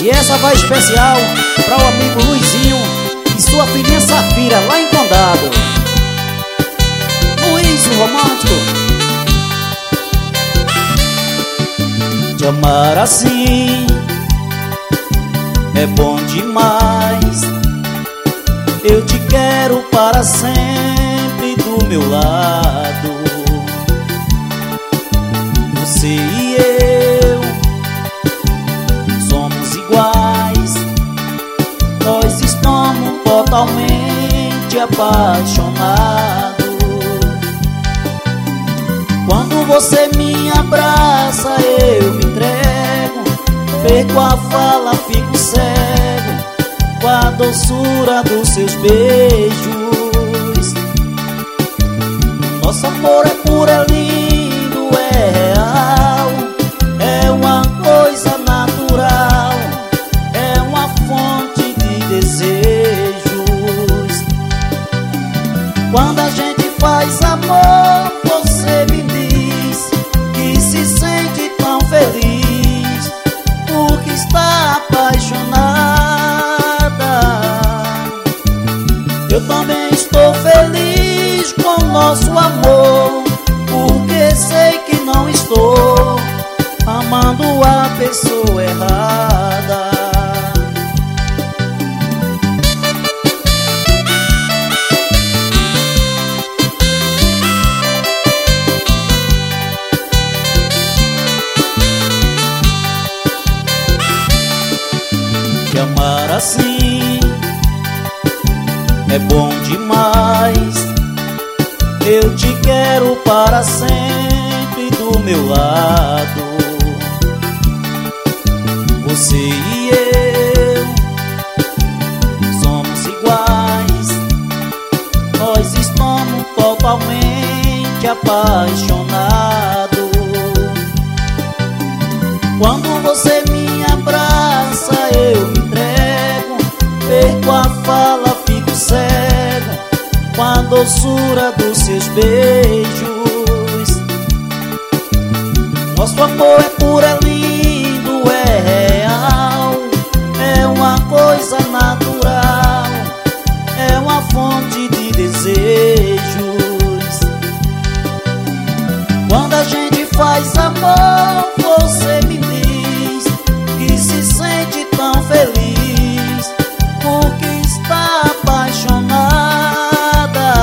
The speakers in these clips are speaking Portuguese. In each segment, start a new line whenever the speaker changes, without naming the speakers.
E essa vai especial para o amigo Luizinho e sua filhinha Safira, lá em Condado. Luiz, o romântico. Te amar assim é bom demais. Eu te quero para sempre do meu lado. Você e eu somos iguais. Nós estamos totalmente apaixonados. Quando você me abraça, eu me entrego. Perco a fala, fico cego com a doçura dos seus beijos. Nosso amor é puro, é lindo, é real. É uma coisa natural, é uma fonte de desejos. Quando a gente faz amor, você me diz que se sente tão feliz porque está apaixonada. Eu também estou feliz com nosso amor, porque sei que não estou amando a pessoa errada. Te amar assim é bom demais. Eu te quero para sempre do meu lado. Você e eu somos iguais. Nós estamos totalmente apaixonados. Quando você me abraça, eu me entrego. Perco a fala, fico cego com a doçura dos seus beijos. Nosso amor é puro, é lindo, é real. É uma coisa natural, é uma fonte de desejos. Quando a gente faz amor, você me diz que se sente tão feliz porque está apaixonada.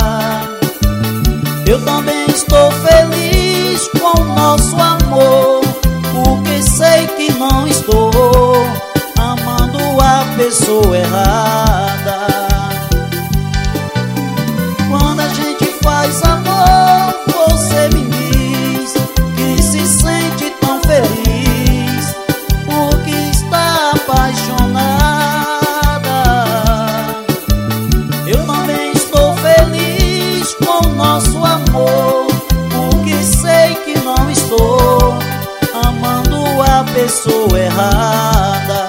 Eu também estou feliz com o nosso amor, porque sei que não estou amando a pessoa errada. Quando a gente faz amor, você me diz que se sente tão feliz porque está apaixonada. Eu também estou feliz com o nosso amor, porque sei que não estou amando a pessoa errada.